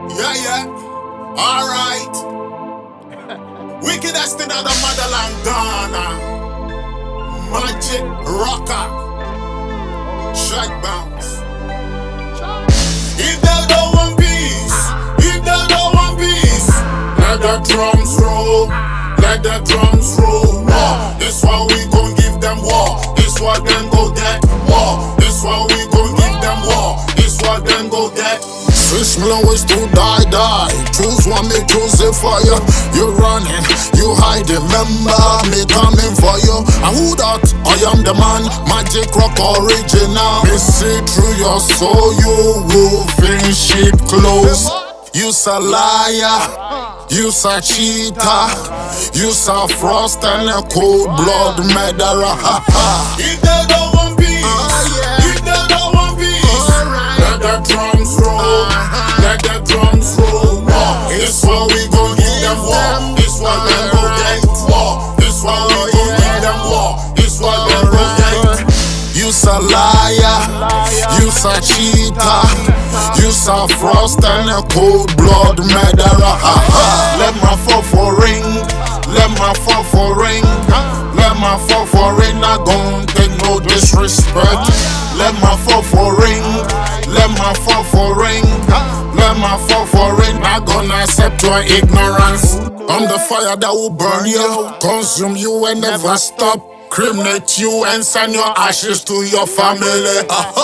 Yeah, yeah. Alright. Wickedest in the motherland, Ghana. Magic rocker. Shag bounce. If they don't want peace, if they don't want peace, let the drums roll. Let the drums roll. War. This why we gon' give them war. This why them go get war. This why we gon' give them war. This why them go get. 6 million ways to die. Choose one, me choose a fire. You running, you hiding. Remember me coming for you. And who that? I am the man, Magic Rock original. Me see through your soul, you wolf in sheep clothes. You's a liar, you's a cheater, you's a frost and a cold blood murderer. If they don't want peace, if they don't want peace, let the drums roll, let the drums roll. This why we gon' give them war. This why them go get war. This why we gon' give them war. This why them go get. You's a liar, you's a cheater, you's a frost and a cold blood murderer. Let my fall for ring, let my fall for ring, let my fall for ring. I gon' take no disrespect. Let my fall for ring, let my fall for ring, let my fall for ring. I gonna accept your ignorance. I'm the fire that will burn you, consume you and never stop. Cremate you and send your ashes to your family.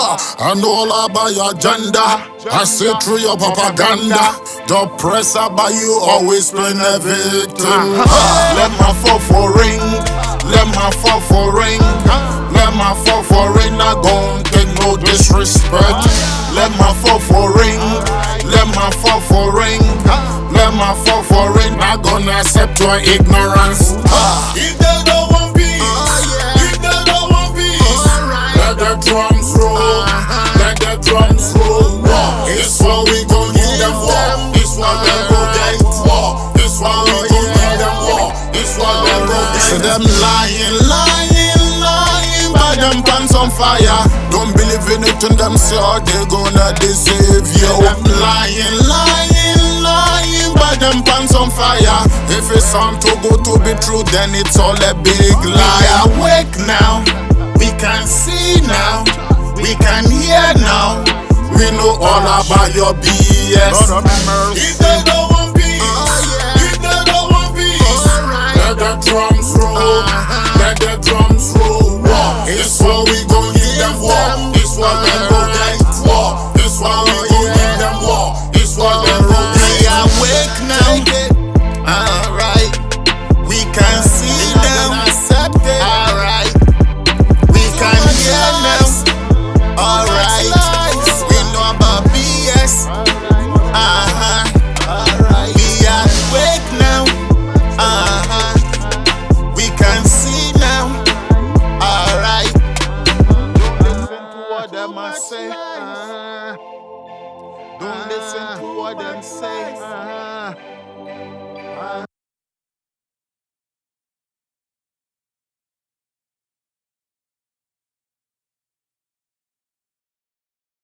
I know all about your agenda. I see through your propaganda. The press about you always playing a victim. Let my fall for ring. Let my fall for ring. Let my fall for ring. I gon' take no disrespect. Let my fall for ring. Let my fall for ring. Let my fall for ring. I gonna accept your ignorance. If they don't want peace, if they don't want peace, let the drums roll. Let the drums roll. This why we gon' give them war. This why them go get war. This why we gon' give them war. This why them go get. See them lying, by them pants on fire. Don't believe in it in them, say they gonna deceive you. Lying, by them pants on fire. If it's sound too good to be true, then it's all a big lie. We are awake now, we can see now, we can hear now. We know all about your BS. If they don't want peace, if they don't want peace, let the drums roll, let the drums roll. This why we gon' give them war. This why them go get war. This why we gon' give them war. This why them go get. We are awake now, alright. We can see now, alright. We can hear now, alright. We know about BS, alright. We are awake now, we can see now, alright. Don't listen to what them say. Don't listen to what them say.